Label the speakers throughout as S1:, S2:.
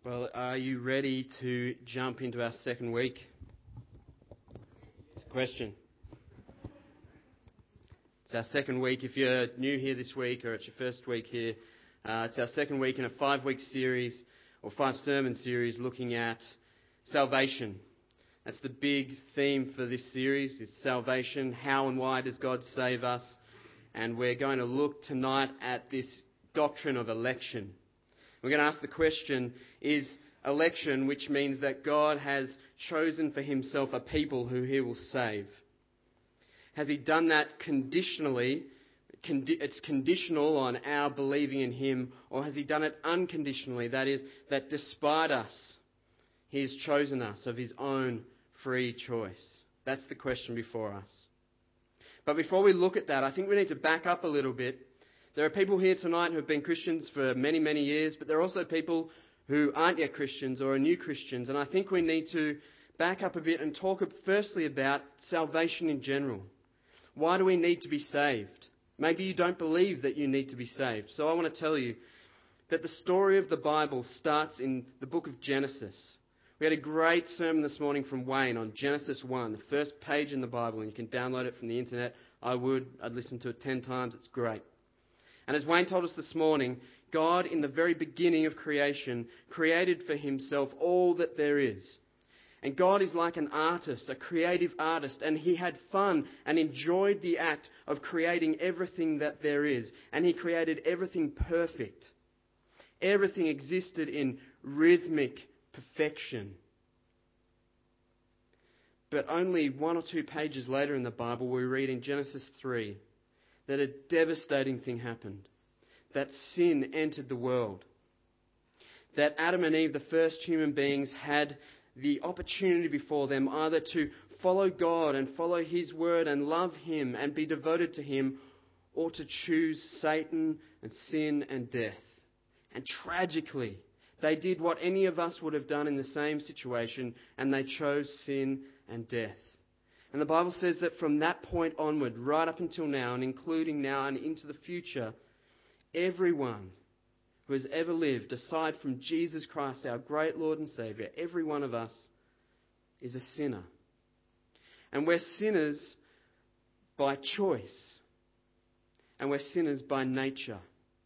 S1: Well, are you ready to jump into our second week? It's a question. It's our second week. If you're new here this week or it's your first week here, it's our second week in a 5-week series or 5-sermon series looking at salvation. That's the big theme for this series, is salvation. How and why does God save us? And we're going to look tonight at this doctrine of election. We're going to ask the question, is election, which means that God has chosen for himself a people who he will save. Has he done that conditionally? It's conditional on our believing in him, or has he done it unconditionally? That is, that despite us, he has chosen us of his own free choice. That's the question before us. But before we look at that, I think we need to back up a little bit. There are people here tonight who have been Christians for many, many years, but there are also people who aren't yet Christians or are new Christians. And I think we need to back up a bit and talk firstly about salvation in general. Why do we need to be saved? Maybe you don't believe that you need to be saved. So I want to tell you that the story of the Bible starts in the book of Genesis. We had a great sermon this morning from Wayne on Genesis 1, the first page in the Bible, and you can download it from the internet. I'd listen to it 10 times. It's great. And as Wayne told us this morning, God, in the very beginning of creation, created for himself all that there is. And God is like an artist, a creative artist, and he had fun and enjoyed the act of creating everything that there is. And he created everything perfect. Everything existed in rhythmic perfection. But only 1 or 2 pages later in the Bible, we read in Genesis 3 that a devastating thing happened. That sin entered the world. That Adam and Eve, the first human beings, had the opportunity before them either to follow God and follow his word and love him and be devoted to him, or to choose Satan and sin and death. And tragically, they did what any of us would have done in the same situation, and they chose sin and death. And the Bible says that from that point onward, right up until now, and including now and into the future, everyone who has ever lived, aside from Jesus Christ, our great Lord and Saviour, every one of us is a sinner. And we're sinners by choice. And we're sinners by nature.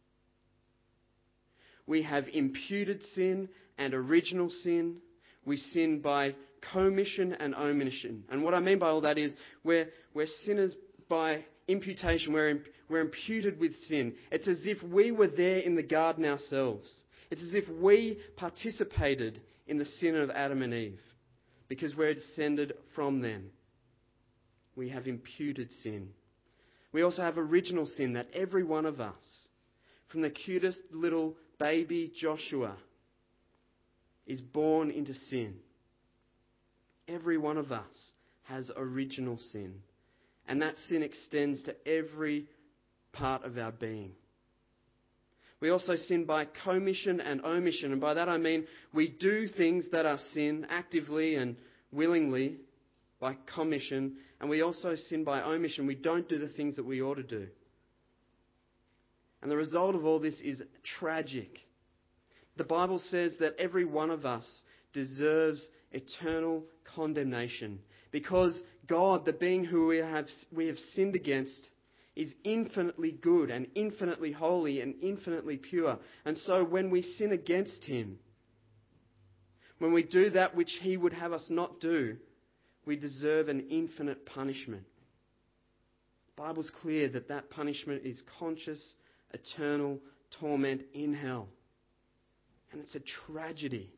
S1: We have imputed sin and original sin. We sin by commission and omission. And what I mean by all that is we're sinners by imputation. We're imputed with sin. It's as if we were there in the garden ourselves. It's as if we participated in the sin of Adam and Eve because we're descended from them. We have imputed sin. We also have original sin, that every one of us, from the cutest little baby Joshua, is born into sin. Every one of us has original sin. And that sin extends to every part of our being. We also sin by commission and omission. And by that I mean we do things that are sin actively and willingly by commission. And we also sin by omission. We don't do the things that we ought to do. And the result of all this is tragic. The Bible says that every one of us deserves eternal condemnation because God, the being who we have sinned against, is infinitely good and infinitely holy and infinitely pure. And so when we sin against him, when we do that which he would have us not do, we deserve an infinite punishment. The Bible's clear that that punishment is conscious, eternal torment in hell. And it's a tragedy.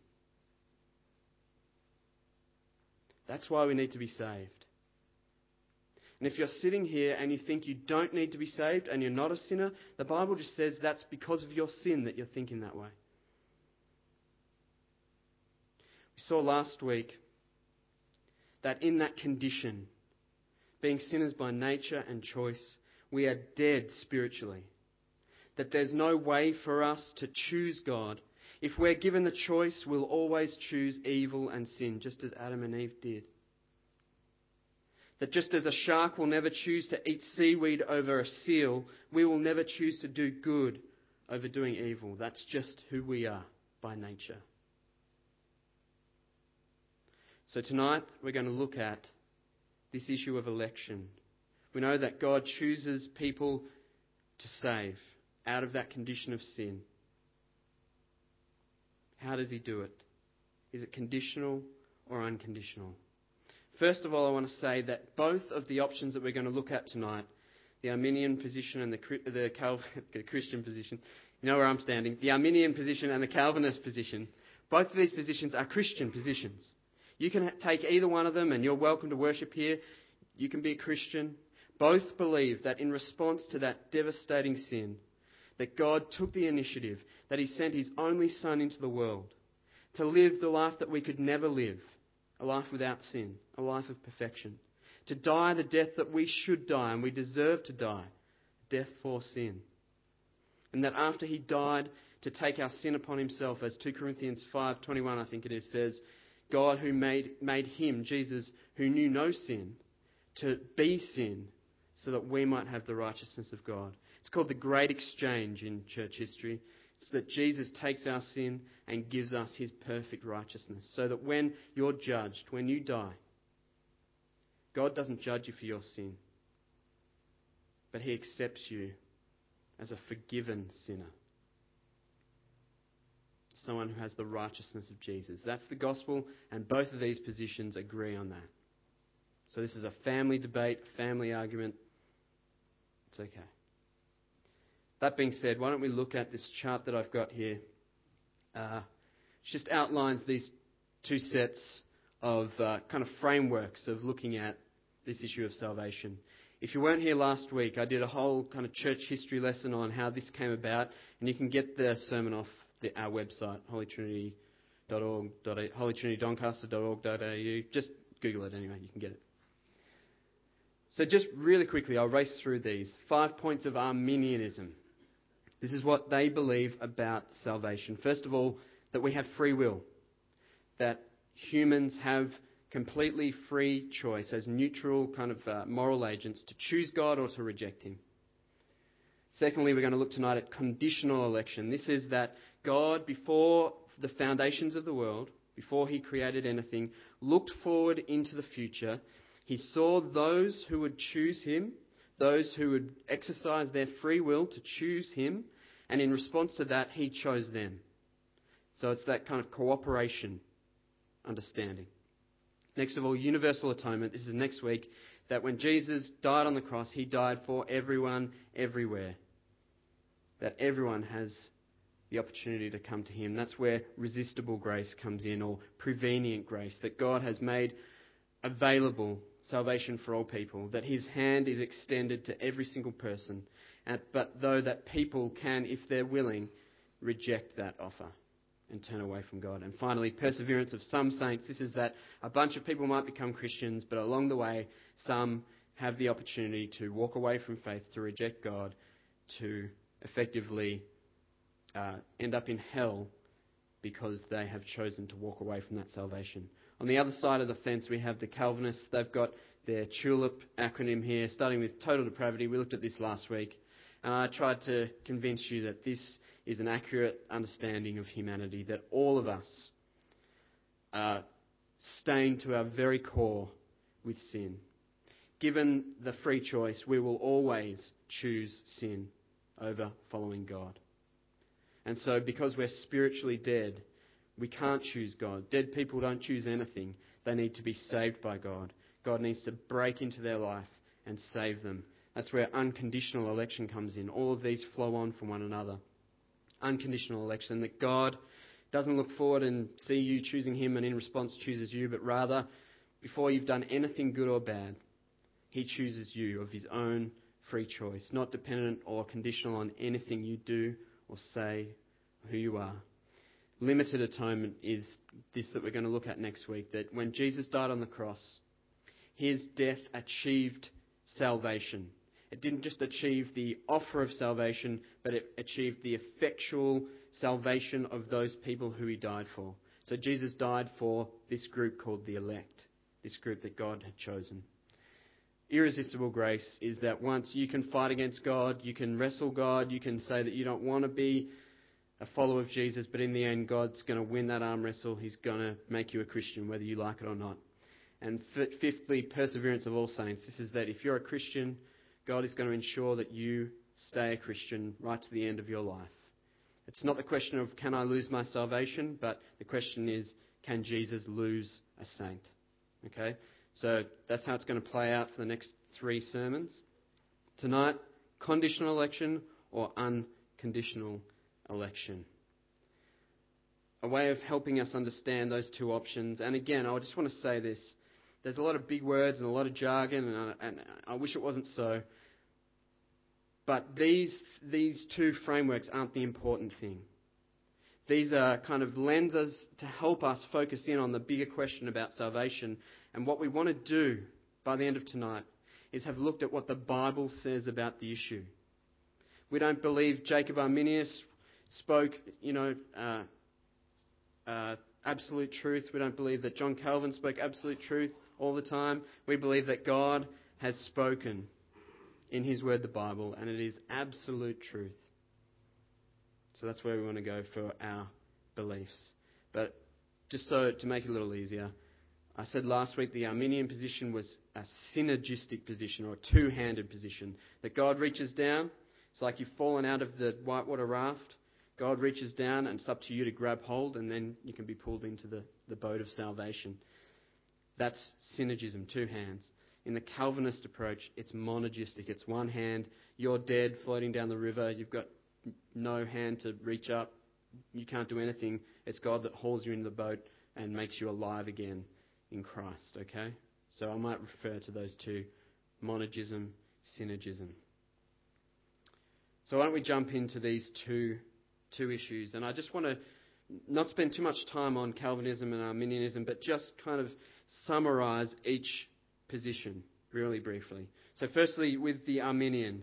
S1: That's why we need to be saved. And if you're sitting here and you think you don't need to be saved and you're not a sinner, the Bible just says that's because of your sin that you're thinking that way. We saw last week that in that condition, being sinners by nature and choice, we are dead spiritually. That there's no way for us to choose God. If we're given the choice, we'll always choose evil and sin, just as Adam and Eve did. That just as a shark will never choose to eat seaweed over a seal, we will never choose to do good over doing evil. That's just who we are by nature. So tonight we're going to look at this issue of election. We know that God chooses people to save out of that condition of sin. How does he do it? Is it conditional or unconditional? First of all, I want to say that both of the options that we're going to look at tonight, the Arminian position and the Christian position, you know where I'm standing, the Arminian position and the Calvinist position, both of these positions are Christian positions. You can take either one of them and you're welcome to worship here. You can be a Christian. Both believe that in response to that devastating sin, that God took the initiative, that he sent his only Son into the world to live the life that we could never live, a life without sin, a life of perfection, to die the death that we should die and we deserve to die, death for sin. And that after he died to take our sin upon himself, as 2 Corinthians 5:21 I think it is, says, God who made him, Jesus, who knew no sin, to be sin so that we might have the righteousness of God. It's called the Great Exchange in church history. It's that Jesus takes our sin and gives us his perfect righteousness. So that when you're judged, when you die, God doesn't judge you for your sin, but he accepts you as a forgiven sinner. Someone who has the righteousness of Jesus. That's the gospel, and both of these positions agree on that. So this is a family debate, family argument. It's okay. That being said, why don't we look at this chart that I've got here. It just outlines these two sets of kind of frameworks of looking at this issue of salvation. If you weren't here last week, I did a whole kind of church history lesson on how this came about, and you can get the sermon off our website, holytrinitydoncaster.org.au. Just Google it anyway, you can get it. So just really quickly, I'll race through these. 5 points of Arminianism. This is what they believe about salvation. First of all, that we have free will. That humans have completely free choice as neutral kind of moral agents to choose God or to reject him. Secondly, we're going to look tonight at conditional election. This is that God, before the foundations of the world, before he created anything, looked forward into the future. He saw those who would choose him, those who would exercise their free will to choose him, and in response to that, he chose them. So it's that kind of cooperation understanding. Next of all, universal atonement. This is next week, that when Jesus died on the cross, he died for everyone, everywhere. That everyone has the opportunity to come to him. That's where resistible grace comes in, or prevenient grace, that God has made available salvation for all people, that his hand is extended to every single person, but though that people can, if they're willing, reject that offer and turn away from God. And finally, perseverance of some saints. This is that a bunch of people might become Christians, but along the way, some have the opportunity to walk away from faith, to reject God, to effectively end up in hell because they have chosen to walk away from that salvation. On the other side of the fence, we have the Calvinists. They've got their TULIP acronym here, starting with total depravity. We looked at this last week, and I tried to convince you that this is an accurate understanding of humanity, that all of us are stained to our very core with sin. Given the free choice, we will always choose sin over following God. And so because we're spiritually dead, we can't choose God. Dead people don't choose anything. They need to be saved by God. God needs to break into their life and save them. That's where unconditional election comes in. All of these flow on from one another. Unconditional election, that God doesn't look forward and see you choosing him and in response chooses you, but rather, before you've done anything good or bad, he chooses you of his own free choice, not dependent or conditional on anything you do or say or who you are. Limited atonement is this that we're going to look at next week, that when Jesus died on the cross, his death achieved salvation. It didn't just achieve the offer of salvation, but it achieved the effectual salvation of those people who he died for. So Jesus died for this group called the elect, this group that God had chosen. Irresistible grace is that once you can fight against God, you can wrestle God, you can say that you don't want to be a follower of Jesus, but in the end, God's going to win that arm wrestle. He's going to make you a Christian, whether you like it or not. And fifthly, perseverance of all saints. This is that if you're a Christian, God is going to ensure that you stay a Christian right to the end of your life. It's not the question of, can I lose my salvation? But the question is, can Jesus lose a saint? Okay? So that's how it's going to play out for the next 3 sermons. Tonight, conditional election or unconditional election. A way of helping us understand those 2 options. And again, I just want to say this. There's a lot of big words and a lot of jargon, and I wish it wasn't so. But these 2 frameworks aren't the important thing. These are kind of lenses to help us focus in on the bigger question about salvation. And what we want to do by the end of tonight is have looked at what the Bible says about the issue. We don't believe Jacob Arminius spoke, absolute truth. We don't believe that John Calvin spoke absolute truth all the time. We believe that God has spoken in His Word, the Bible, and it is absolute truth. So that's where we want to go for our beliefs. But just so to make it a little easier, I said last week the Arminian position was a synergistic position, or a 2-handed position. That God reaches down. It's like you've fallen out of the whitewater raft. God reaches down and it's up to you to grab hold, and then you can be pulled into the boat of salvation. That's synergism, 2 hands. In the Calvinist approach, it's monergistic. It's 1 hand. You're dead, floating down the river. You've got no hand to reach up. You can't do anything. It's God that hauls you into the boat and makes you alive again in Christ, okay? So I might refer to those 2, monergism, synergism. So why don't we jump into these two issues? And I just want to not spend too much time on Calvinism and Arminianism, but just kind of summarise each position really briefly. So firstly, with the Arminians,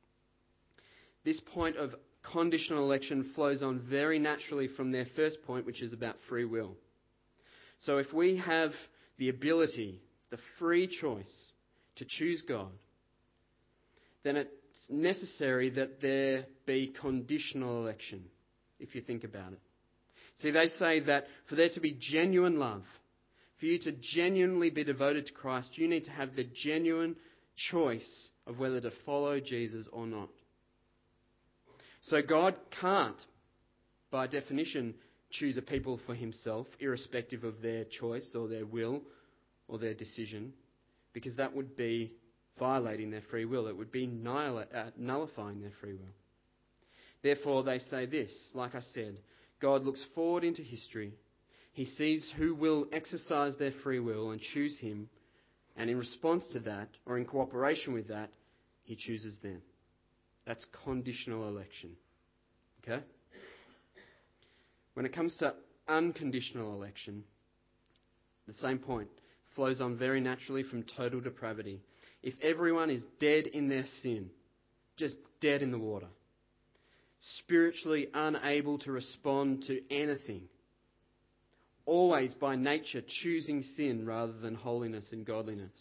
S1: this point of conditional election flows on very naturally from their first point, which is about free will. So if we have the ability, the free choice to choose God, then it's necessary that there be conditional election, if you think about it. See, they say that for there to be genuine love, for you to genuinely be devoted to Christ, you need to have the genuine choice of whether to follow Jesus or not. So God can't, by definition, choose a people for Himself, irrespective of their choice or their will or their decision, because that would be violating their free will. It would be nullifying their free will. Therefore, they say this, like I said, God looks forward into history. He sees who will exercise their free will and choose Him, and in response to that, or in cooperation with that, He chooses them. That's conditional election. Okay? When it comes to unconditional election, the same point flows on very naturally from total depravity. If everyone is dead in their sin, just dead in the water, spiritually unable to respond to anything, always by nature choosing sin rather than holiness and godliness,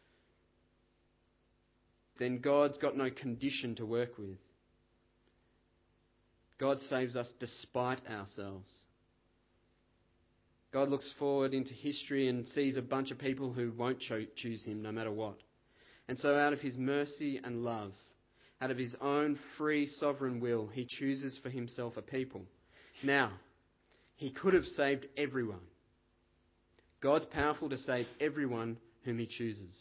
S1: then God's got no condition to work with. God saves us despite ourselves. God looks forward into history and sees a bunch of people who won't choose Him no matter what. And so out of His mercy and love, out of His own free sovereign will, He chooses for Himself a people. Now, He could have saved everyone. God's powerful to save everyone whom He chooses.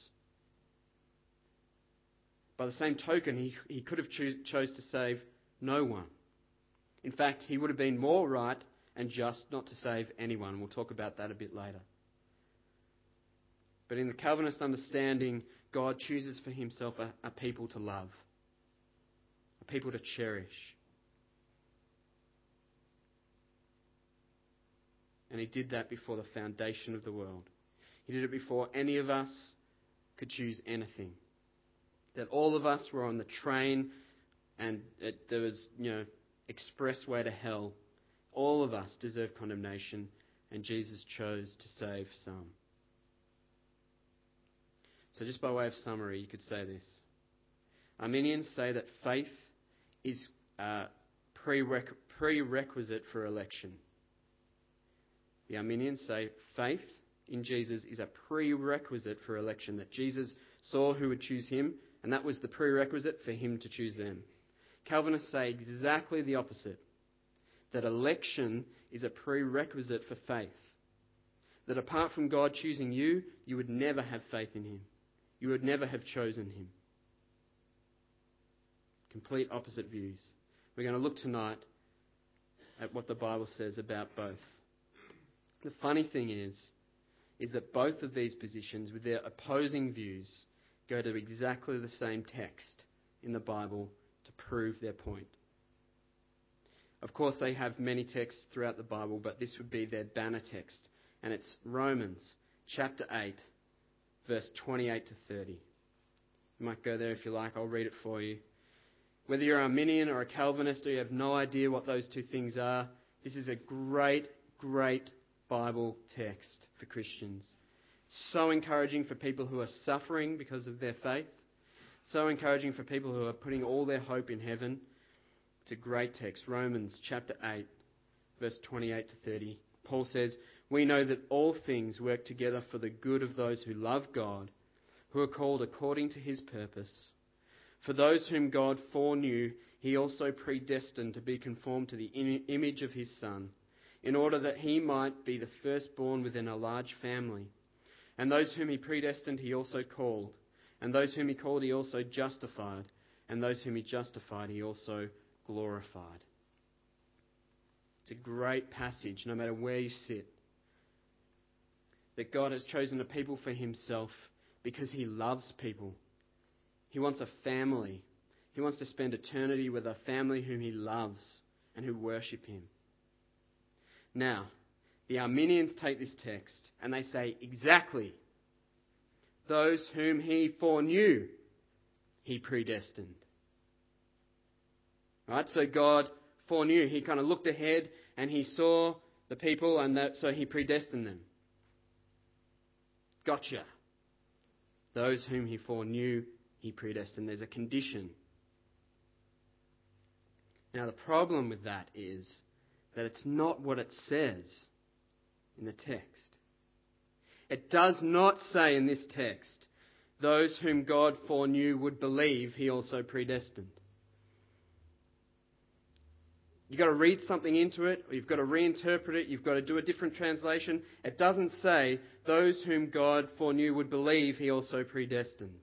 S1: By the same token, He could have chose to save no one. In fact, He would have been more right and just not to save anyone. We'll talk about that a bit later. But in the Calvinist understanding, God chooses for Himself a people to love, a people to cherish. And He did that before the foundation of the world. He did it before any of us could choose anything. That all of us were on the train and there was, expressway to hell. All of us deserve condemnation, and Jesus chose to save some. So just by way of summary, you could say this. Arminians say that faith is prerequisite for election. The Arminians say faith in Jesus is a prerequisite for election, that Jesus saw who would choose him, and that was the prerequisite for him to choose them. Calvinists say exactly the opposite, that election is a prerequisite for faith. That apart from God choosing you, you would never have faith in him. You would never have chosen him. Complete opposite views. We're going to look tonight at what the Bible says about both. The funny thing is that both of these positions, with their opposing views, go to exactly the same text in the Bible to prove their point. Of course, they have many texts throughout the Bible, but this would be their banner text. And it's Romans chapter 8, verse 28 to 30. You might go there if you like. I'll read it for you. Whether you're an Arminian or a Calvinist or you have no idea what those two things are, this is a great, great Bible text for Christians. So encouraging for people who are suffering because of their faith. So encouraging for people who are putting all their hope in heaven. It's a great text. Romans chapter 8, verse 28 to 30. Paul says, "We know that all things work together for the good of those who love God, who are called according to his purpose. For those whom God foreknew, he also predestined to be conformed to the image of his Son, in order that he might be the firstborn within a large family. And those whom he predestined, he also called. And those whom he called, he also justified. And those whom he justified, he also glorified." It's a great passage, no matter where you sit. That God has chosen a people for himself because he loves people. He wants a family. He wants to spend eternity with a family whom he loves and who worship him. Now, the Arminians take this text and they say exactly, those whom he foreknew, he predestined. Right? So God foreknew. He kind of looked ahead and he saw the people, and so he predestined them. Gotcha. Those whom he foreknew, he predestined. There's a condition. Now the problem with that is that it's not what it says in the text. It does not say in this text, those whom God foreknew would believe, he also predestined. You've got to read something into it, or you've got to reinterpret it, you've got to do a different translation. It doesn't say, those whom God foreknew would believe, he also predestined.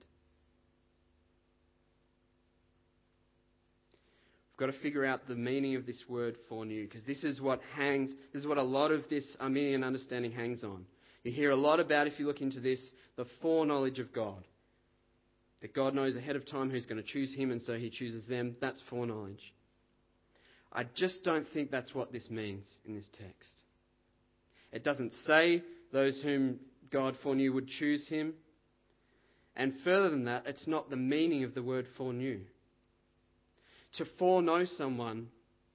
S1: We've got to figure out the meaning of this word foreknew, because this is what a lot of this Arminian understanding hangs on. You hear a lot about, if you look into this, the foreknowledge of God. That God knows ahead of time who's going to choose him, and so he chooses them. That's foreknowledge. I just don't think that's what this means in this text. It doesn't say those whom God foreknew would choose him. And further than that, it's not the meaning of the word foreknew. To foreknow someone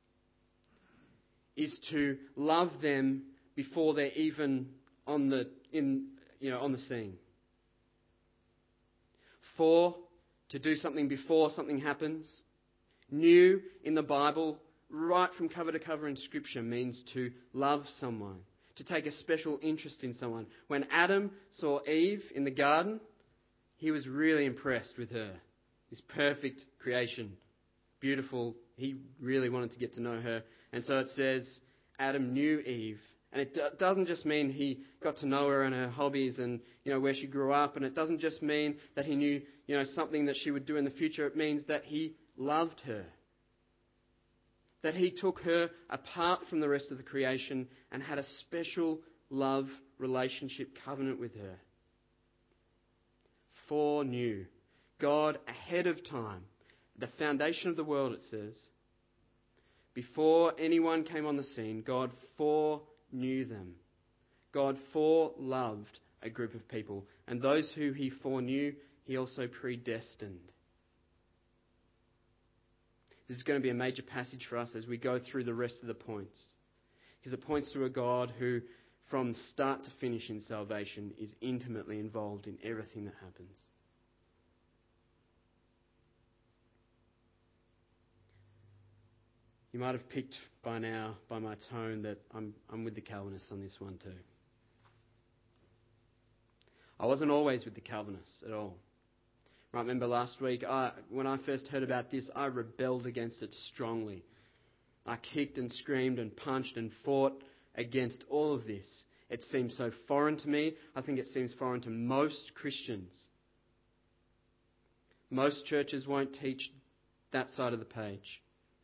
S1: is to love them before they're even on the scene. For, to do something before something happens. New in the Bible, right from cover to cover in Scripture, means to love someone, to take a special interest in someone. When Adam saw Eve in the garden, he was really impressed with her. This perfect creation. Beautiful. He really wanted to get to know her. And so it says Adam knew Eve. And it doesn't just mean he got to know her and her hobbies and where she grew up. And it doesn't just mean that he knew something that she would do in the future. It means that he loved her. That he took her apart from the rest of the creation and had a special love relationship covenant with her. Foreknew. God ahead of time. The foundation of the world, it says. Before anyone came on the scene, God foreknew them. God foreloved a group of people. And those who he foreknew, he also predestined. This is going to be a major passage for us as we go through the rest of the points. Because it points to a God who, from start to finish in salvation, is intimately involved in everything that happens. You might have picked by now, by my tone, that I'm with the Calvinists on this one too. I wasn't always with the Calvinists at all. I remember last week, when I first heard about this, I rebelled against it strongly. I kicked and screamed and punched and fought against all of this. It seems so foreign to me. I think it seems foreign to most Christians. Most churches won't teach that side of the page.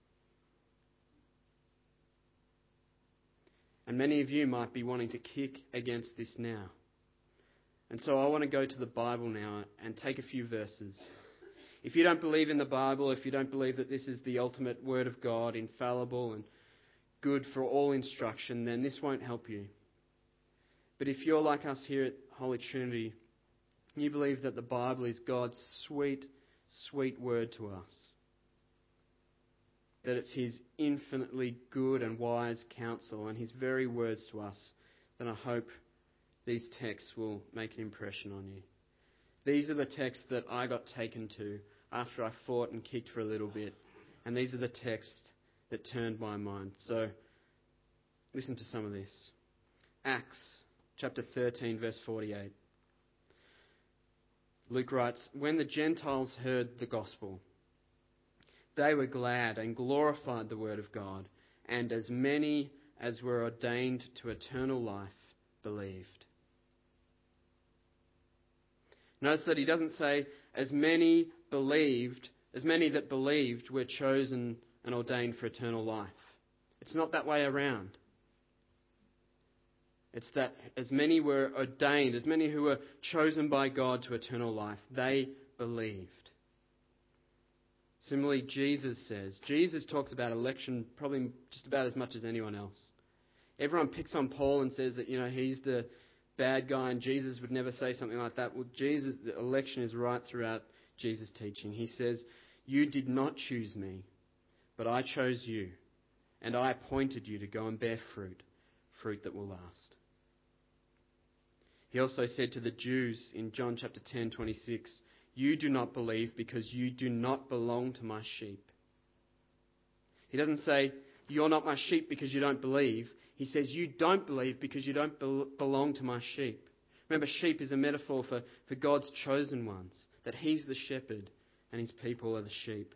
S1: And many of you might be wanting to kick against this now. And so I want to go to the Bible now and take a few verses. If you don't believe in the Bible, if you don't believe that this is the ultimate Word of God, infallible and good for all instruction, then this won't help you. But if you're like us here at Holy Trinity, you believe that the Bible is God's sweet, sweet word to us, that it's His infinitely good and wise counsel and His very words to us, then I hope these texts will make an impression on you. These are the texts that I got taken to after I fought and kicked for a little bit. And these are the texts that turned my mind. So, listen to some of this. Acts chapter 13, verse 48. Luke writes, "When the Gentiles heard the gospel, they were glad and glorified the word of God, and as many as were ordained to eternal life believed." Notice that he doesn't say as many that believed were chosen and ordained for eternal life. It's not that way around. It's that as many were ordained, as many who were chosen by God to eternal life, they believed. Similarly, Jesus talks about election probably just about as much as anyone else. Everyone picks on Paul and says that, he's the bad guy, and Jesus would never say something like that. Well, the election is right throughout Jesus' teaching. He says, "You did not choose me, but I chose you, and I appointed you to go and bear fruit that will last." He also said to the Jews in John chapter 10:26, "You do not believe because you do not belong to my sheep." He doesn't say, "You're not my sheep because you don't believe." He says, "You don't believe because you don't belong to my sheep." Remember, sheep is a metaphor for God's chosen ones, that He's the shepherd and His people are the sheep.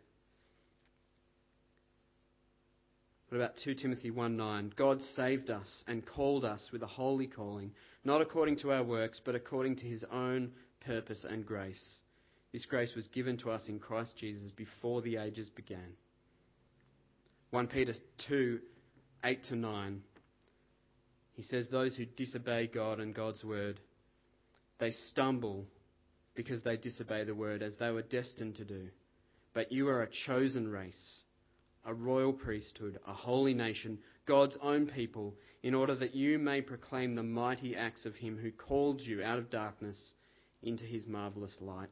S1: What about 2 Timothy 1:9? "God saved us and called us with a holy calling, not according to our works, but according to His own purpose and grace. This grace was given to us in Christ Jesus before the ages began." 1 Peter 2:8-9. He says, "Those who disobey God and God's word, they stumble because they disobey the word as they were destined to do. But you are a chosen race, a royal priesthood, a holy nation, God's own people, in order that you may proclaim the mighty acts of Him who called you out of darkness into His marvellous light."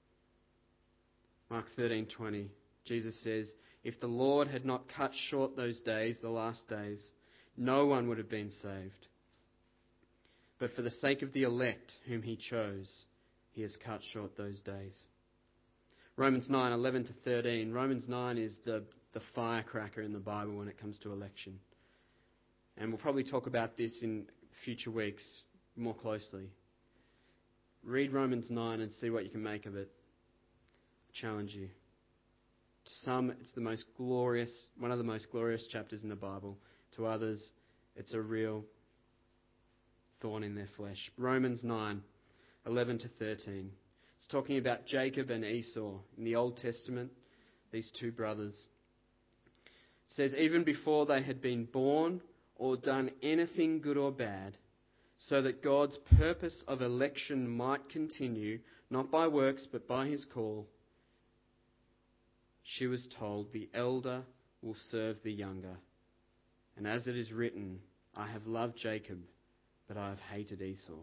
S1: Mark 13:20, Jesus says, "If the Lord had not cut short those days, the last days, no one would have been saved. But for the sake of the elect whom He chose, He has cut short those days." Romans 9:11-13. Romans 9 is the firecracker in the Bible when it comes to election. And we'll probably talk about this in future weeks more closely. Read Romans 9 and see what you can make of it. I challenge you. To some, it's one of the most glorious chapters in the Bible. To others, it's a real thorn in their flesh. Romans 9:11-13. It's talking about Jacob and Esau in the Old Testament, these two brothers. It says, "Even before they had been born or done anything good or bad, so that God's purpose of election might continue, not by works but by His call, she was told, the elder will serve the younger. And as it is written, I have loved Jacob, but I have hated Esau."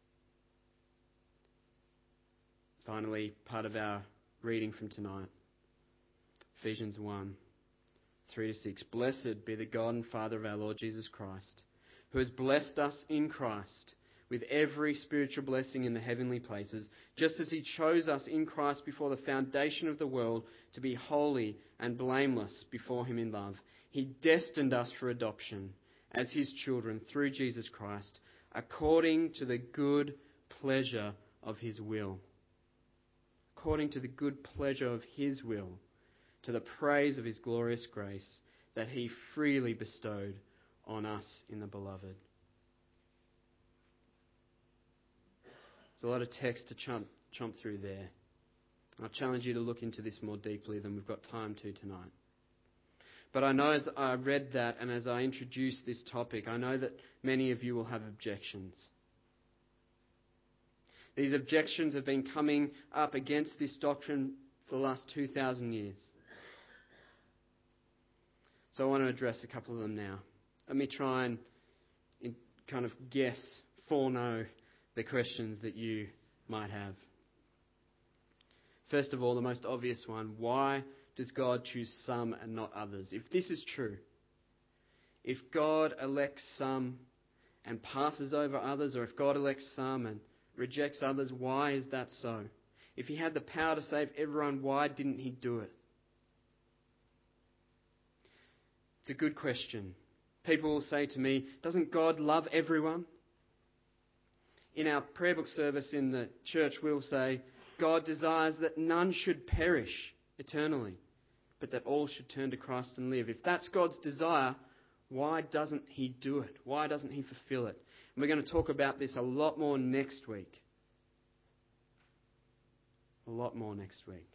S1: Finally, part of our reading from tonight, Ephesians 1:3-6. "Blessed be the God and Father of our Lord Jesus Christ, who has blessed us in Christ with every spiritual blessing in the heavenly places, just as he chose us in Christ before the foundation of the world to be holy and blameless before him in love. He destined us for adoption as his children through Jesus Christ, according to the good pleasure of his will. According to the good pleasure of his will, to the praise of his glorious grace that he freely bestowed on us in the beloved. There's a lot of text to chomp through there. I challenge you to look into this more deeply than we've got time to tonight. But I know as I read that and as I introduce this topic, I know that many of you will have objections. These objections have been coming up against this doctrine for the last 2,000 years. So I want to address a couple of them now. Let me try and kind of foreknow the questions that you might have. First of all, the most obvious one, why does God choose some and not others? If this is true, if God elects some and passes over others, or if God elects some and rejects others, why is that so? If he had the power to save everyone, why didn't he do it? It's a good question. People will say to me, doesn't God love everyone? In our prayer book service in the church, we'll say, God desires that none should perish eternally, but that all should turn to Christ and live. If that's God's desire, why doesn't he do it? Why doesn't he fulfill it? And we're going to talk about this a lot more next week. A lot more next week.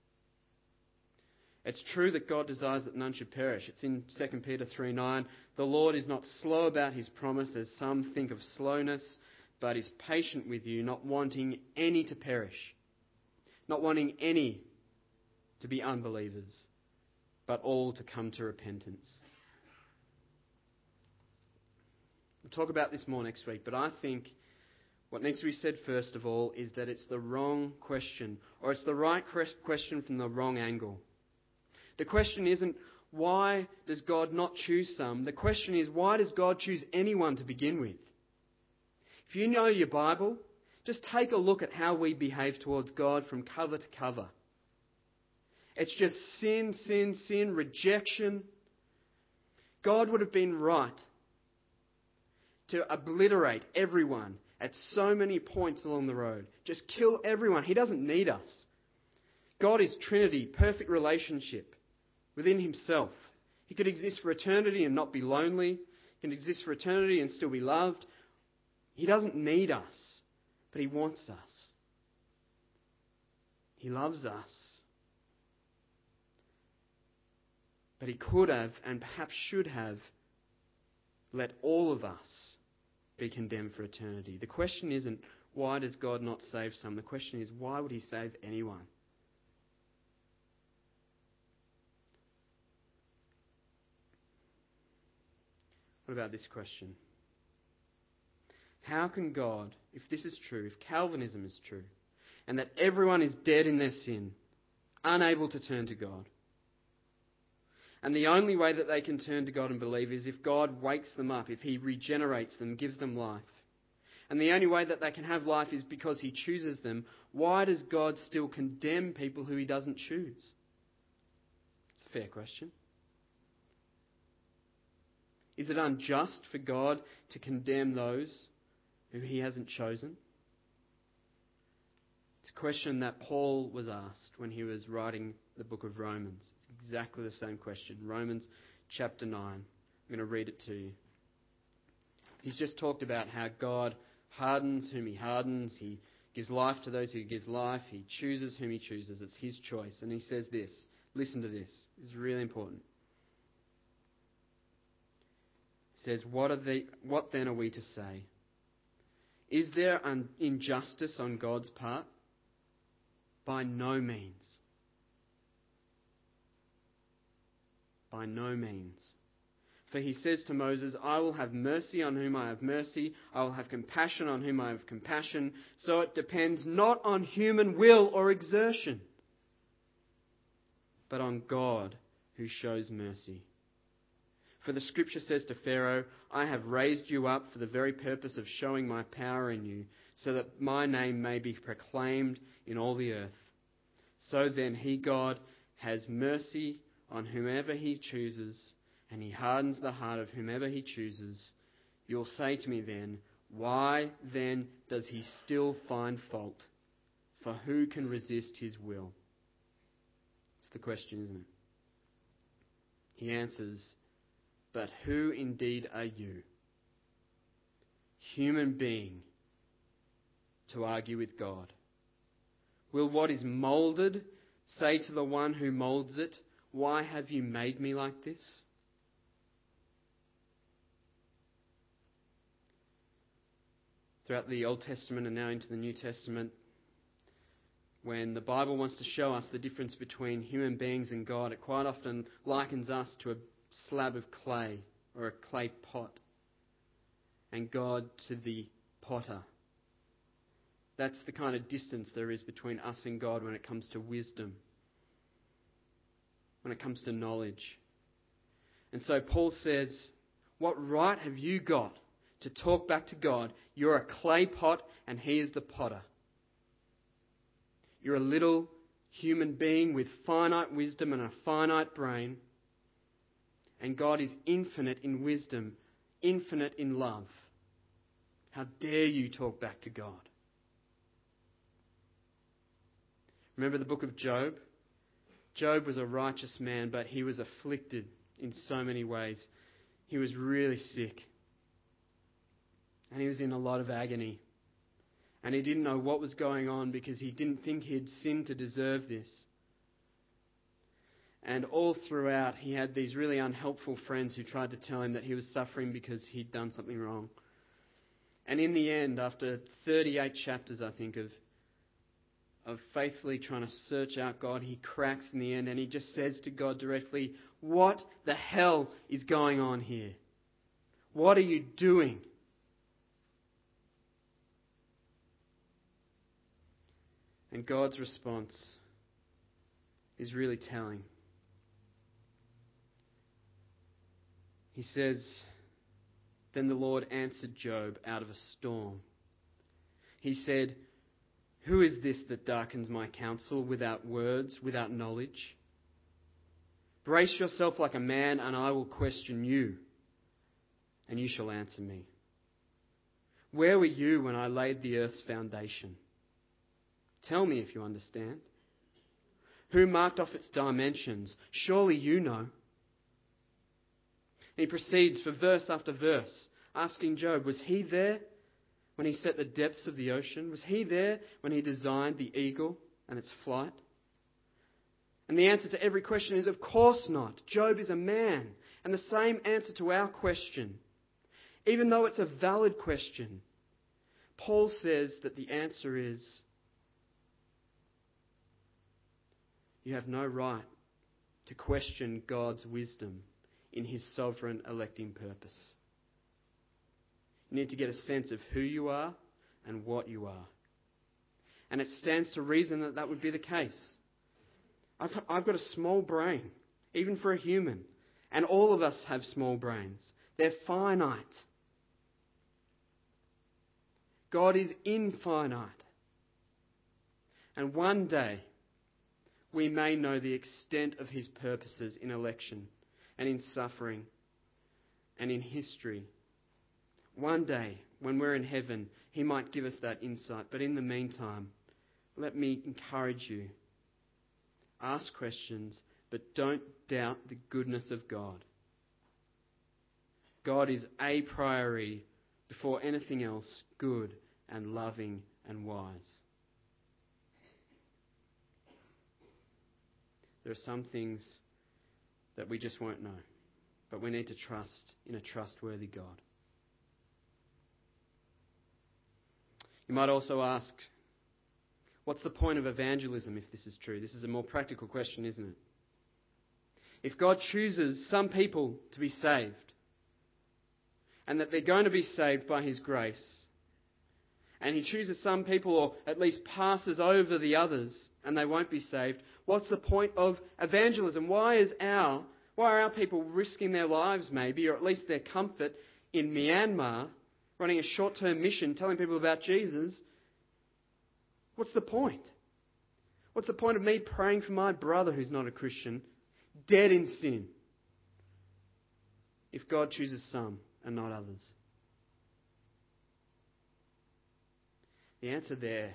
S1: It's true that God desires that none should perish. It's in 2 Peter 3:9. The Lord is not slow about his promise, as some think of slowness, but is patient with you, not wanting any to perish, not wanting any to be unbelievers, but all to come to repentance. We'll talk about this more next week, but I think what needs to be said first of all is that it's the wrong question, or it's the right question from the wrong angle. The question isn't, why does God not choose some? The question is, why does God choose anyone to begin with? If you know your Bible, just take a look at how we behave towards God from cover to cover. It's just sin, sin, sin, rejection. God would have been right to obliterate everyone at so many points along the road. Just kill everyone. He doesn't need us. God is Trinity, perfect relationship within himself. He could exist for eternity and not be lonely. He can exist for eternity and still be loved. He doesn't need us, but he wants us. He loves us. But he could have, and perhaps should have, let all of us be condemned for eternity. The question isn't, why does God not save some? The question is, why would he save anyone? What about this question? How can God, if this is true, if Calvinism is true, and that everyone is dead in their sin, unable to turn to God, and the only way that they can turn to God and believe is if God wakes them up, if he regenerates them, gives them life, and the only way that they can have life is because he chooses them, why does God still condemn people who he doesn't choose? It's a fair question. Is it unjust for God to condemn those who he hasn't chosen? It's a question that Paul was asked when he was writing the book of Romans. It's exactly the same question. Romans chapter 9. I'm going to read it to you. He's just talked about how God hardens whom he hardens. He gives life to those who he gives life. He chooses whom he chooses. It's his choice. And he says this. Listen to this. This is really important. Says, what then are we to say? Is there injustice on God's part? By no means. By no means. For he says to Moses, I will have mercy on whom I have mercy. I will have compassion on whom I have compassion. So it depends not on human will or exertion, but on God who shows mercy. For the scripture says to Pharaoh, I have raised you up for the very purpose of showing my power in you, so that my name may be proclaimed in all the earth. So then he, God, has mercy on whomever he chooses, and he hardens the heart of whomever he chooses. You'll say to me then, why then does he still find fault? For who can resist his will? That's the question, isn't it? He answers, but who indeed are you, human being, to argue with God? Will what is moulded say to the one who moulds it, why have you made me like this? Throughout the Old Testament and now into the New Testament, when the Bible wants to show us the difference between human beings and God, it quite often likens us to a slab of clay or a clay pot, and God to the potter. That's the kind of distance there is between us and God when it comes to wisdom, when it comes to knowledge. And so Paul says, what right have you got to talk back to God? You're a clay pot and he is the potter. You're a little human being with finite wisdom and a finite brain. And God is infinite in wisdom, infinite in love. How dare you talk back to God? Remember the book of Job? Job was a righteous man, but he was afflicted in so many ways. He was really sick. And he was in a lot of agony. And he didn't know what was going on because he didn't think he'd sinned to deserve this. And all throughout, he had these really unhelpful friends who tried to tell him that he was suffering because he'd done something wrong. And in the end, after 38 chapters, I think, of faithfully trying to search out God, he cracks in the end and he just says to God directly, what the hell is going on here? What are you doing? And God's response is really telling. He says, then the Lord answered Job out of a storm. He said, who is this that darkens my counsel without words, without knowledge? Brace yourself like a man, and I will question you, and you shall answer me. Where were you when I laid the earth's foundation? Tell me if you understand. Who marked off its dimensions? Surely you know. And he proceeds for verse after verse, asking Job, was he there when he set the depths of the ocean? Was he there when he designed the eagle and its flight? And the answer to every question is, of course not. Job is a man. And the same answer to our question, even though it's a valid question, Paul says that the answer is, you have no right to question God's wisdom in his sovereign electing purpose. You need to get a sense of who you are and what you are. And it stands to reason that that would be the case. I've got a small brain, even for a human. And all of us have small brains. They're finite. God is infinite. And one day, we may know the extent of his purposes in election and in suffering and in history. One day, when we're in heaven, he might give us that insight. But in the meantime, let me encourage you. Ask questions, but don't doubt the goodness of God. God is a priori before anything else, good and loving and wise. There are some things that we just won't know, but we need to trust in a trustworthy God. You might also ask, what's the point of evangelism if this is true? This is a more practical question, isn't it? If God chooses some people to be saved, and that they're going to be saved by his grace, and he chooses some people, or at least passes over the others, and they won't be saved, what's the point of evangelism? Why Why are our people risking their lives maybe, or at least their comfort, in Myanmar, running a short-term mission, telling people about Jesus? What's the point? What's the point of me praying for my brother who's not a Christian, dead in sin, if God chooses some and not others? The answer there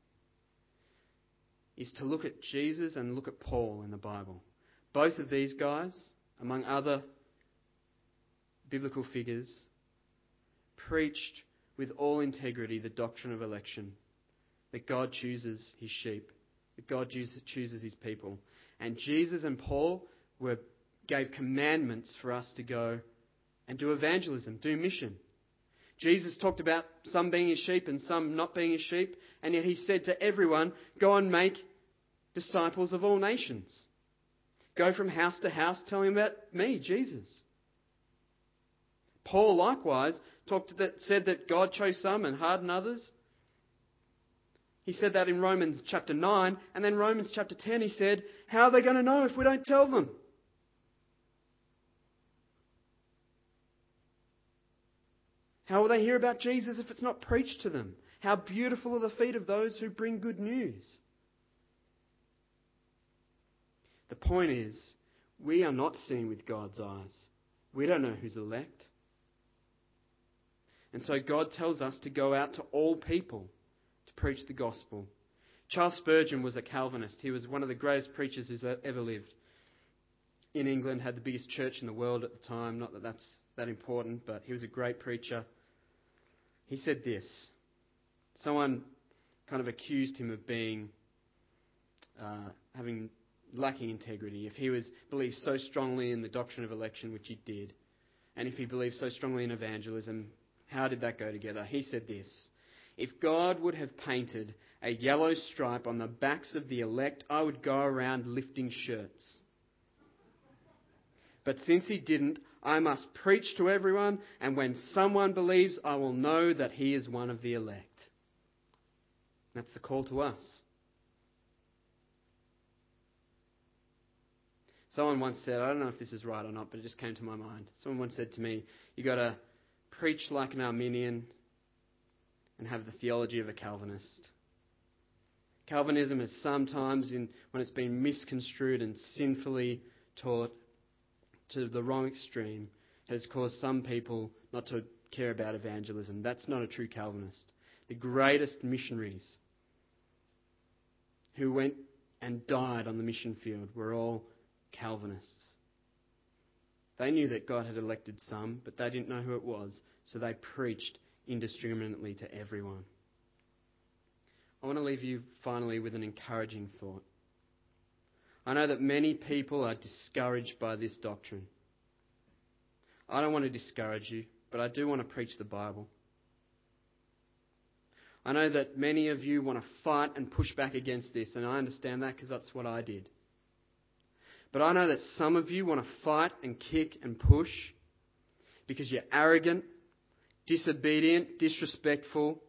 S1: is to look at Jesus and look at Paul in the Bible. Both of these guys, among other biblical figures, preached with all integrity the doctrine of election, that God chooses his sheep, that God chooses his people. And Jesus and Paul gave commandments for us to go and do evangelism, do mission. Jesus talked about some being his sheep and some not being his sheep, and yet he said to everyone, go and make disciples of all nations. Go from house to house telling about me, Jesus. Paul likewise said that God chose some and hardened others. He said that in Romans chapter 9, and then Romans chapter 10 he said, how are they going to know if we don't tell them? How will they hear about Jesus if it's not preached to them? How beautiful are the feet of those who bring good news. The point is, we are not seen with God's eyes. We don't know who's elect. And so God tells us to go out to all people to preach the gospel. Charles Spurgeon was a Calvinist. He was one of the greatest preachers who's ever lived. In England, had the biggest church in the world at the time. Not that that's that important, but he was a great preacher. He said this. Someone kind of accused him of being lacking integrity. If he believed so strongly in the doctrine of election, which he did, and if he believed so strongly in evangelism, how did that go together? He said this: if God would have painted a yellow stripe on the backs of the elect, I would go around lifting shirts. But since he didn't, I must preach to everyone, and when someone believes, I will know that he is one of the elect. That's the call to us. Someone once said, I don't know if this is right or not, but it just came to my mind. Someone once said to me, you got to preach like an Arminian and have the theology of a Calvinist. Calvinism is sometimes, when it's been misconstrued and sinfully taught to the wrong extreme, has caused some people not to care about evangelism. That's not a true Calvinist. The greatest missionaries who went and died on the mission field were all Calvinists. They knew that God had elected some, but they didn't know who it was, so they preached indiscriminately to everyone. I want to leave you finally with an encouraging thought. I know that many people are discouraged by this doctrine. I don't want to discourage you, but I do want to preach the Bible. I know that many of you want to fight and push back against this, and I understand that because that's what I did. But I know that some of you want to fight and kick and push because you're arrogant, disobedient, disrespectful.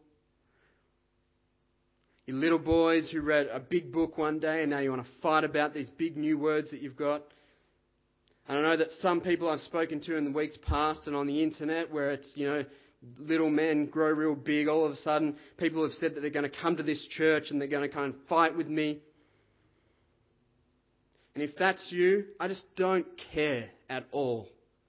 S1: You little boys who read a big book one day and now you want to fight about these big new words that you've got. And I know that some people I've spoken to in the weeks past and on the internet where it's, little men grow real big. All of a sudden, people have said that they're going to come to this church and they're going to kind of fight with me. And if that's you, I just don't care at all.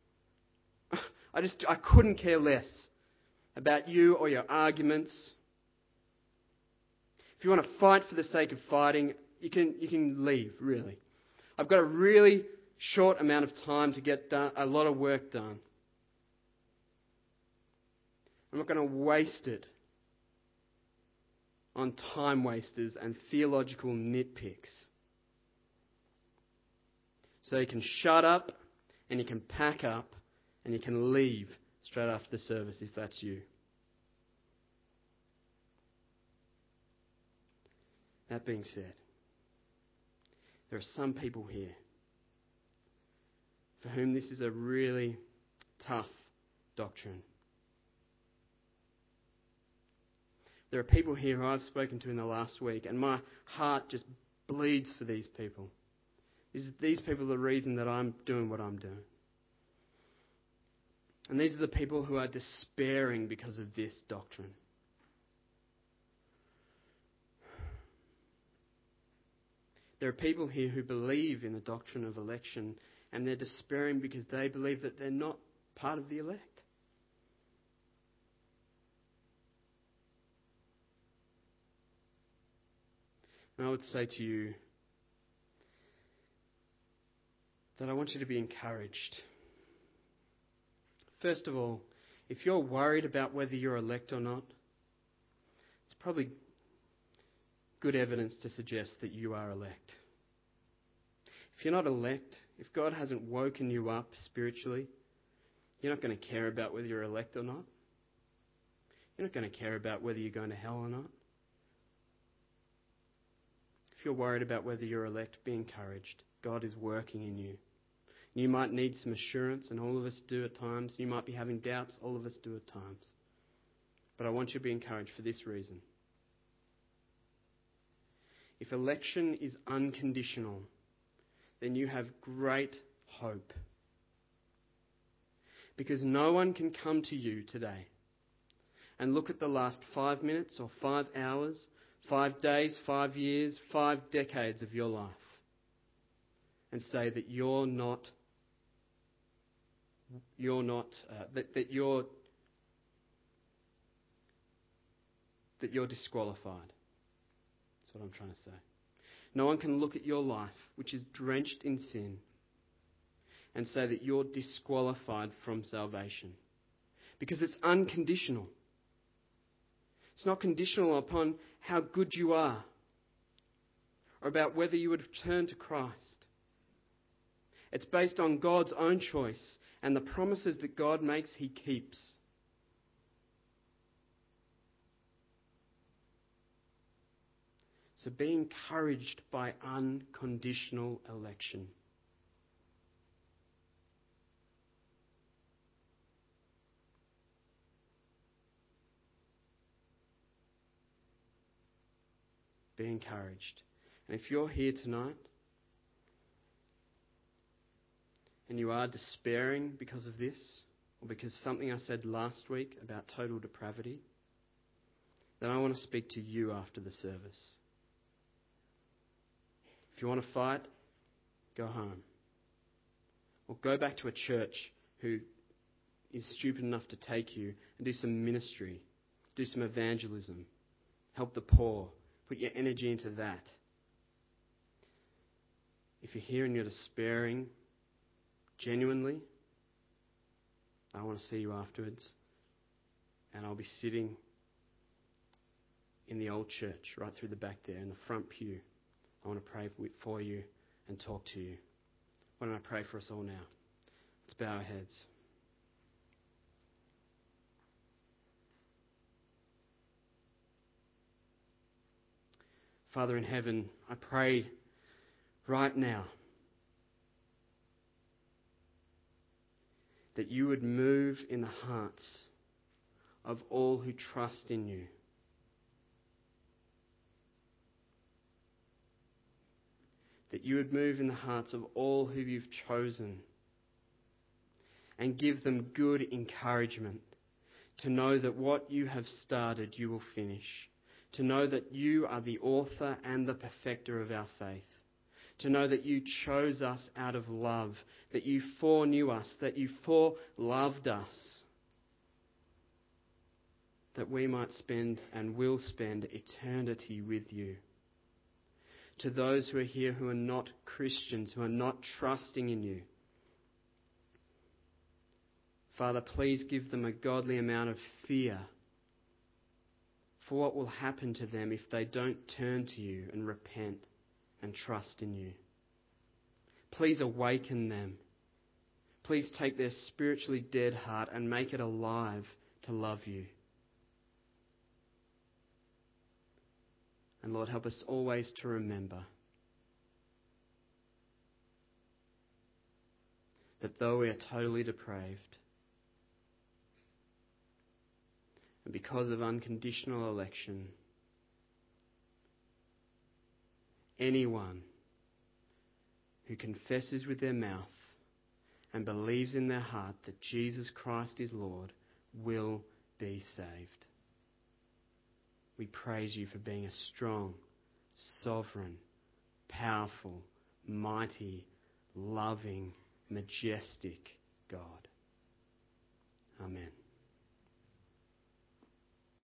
S1: I couldn't care less about you or your arguments. If you want to fight for the sake of fighting, you can leave, really. I've got a really short amount of time to get a lot of work done. I'm not going to waste it on time wasters and theological nitpicks. So you can shut up and you can pack up and you can leave straight after the service if that's you. That being said, there are some people here for whom this is a really tough doctrine. There are people here who I've spoken to in the last week, and my heart just bleeds for these people. These people are the reason that I'm doing what I'm doing. And these are the people who are despairing because of this doctrine. There are people here who believe in the doctrine of election, and they're despairing because they believe that they're not part of the elect. And I would say to you that I want you to be encouraged. First of all, if you're worried about whether you're elect or not, it's probably good evidence to suggest that you are elect. If you're not elect, if God hasn't woken you up spiritually, you're not going to care about whether you're elect or not. You're not going to care about whether you're going to hell or not. If you're worried about whether you're elect, be encouraged. God is working in you. You might need some assurance, and all of us do at times. You might be having doubts, all of us do at times. But I want you to be encouraged for this reason. If election is unconditional, then you have great hope. Because no one can come to you today and look at the last 5 minutes or 5 hours, 5 days, 5 years, 5 decades of your life and say that you're disqualified. That's what I'm trying to say. No one can look at your life, which is drenched in sin, and say that you're disqualified from salvation. Because it's unconditional. It's not conditional upon how good you are or about whether you would turn to Christ. It's based on God's own choice, and the promises that God makes, He keeps. So be encouraged by unconditional election. Be encouraged. And if you're here tonight and you are despairing because of this, or because something I said last week about total depravity, then I want to speak to you after the service. If you want to fight, go home. Or go back to a church who is stupid enough to take you and do some ministry, do some evangelism, help the poor, put your energy into that. If you're here and you're despairing genuinely, I want to see you afterwards, and I'll be sitting in the old church right through the back there in the front pew. I want to pray for you and talk to you. Why don't I pray for us all now? Let's bow our heads. Father in heaven, I pray right now that you would move in the hearts of all who trust in you. That you would move in the hearts of all who you've chosen and give them good encouragement to know that what you have started you will finish. To know that you are the author and the perfecter of our faith. To know that you chose us out of love, that you foreknew us, that you foreloved us, that we might spend and will spend eternity with you. To those who are here who are not Christians, who are not trusting in you, Father, please give them a godly amount of fear for what will happen to them if they don't turn to you and repent and trust in you. Please awaken them. Please take their spiritually dead heart and make it alive to love you. And Lord, help us always to remember that though we are totally depraved, and because of unconditional election, anyone who who confesses with their mouth and believes in their heart that Jesus Christ is Lord will be saved. We praise you for being a strong, sovereign, powerful, mighty, loving, majestic God. Amen.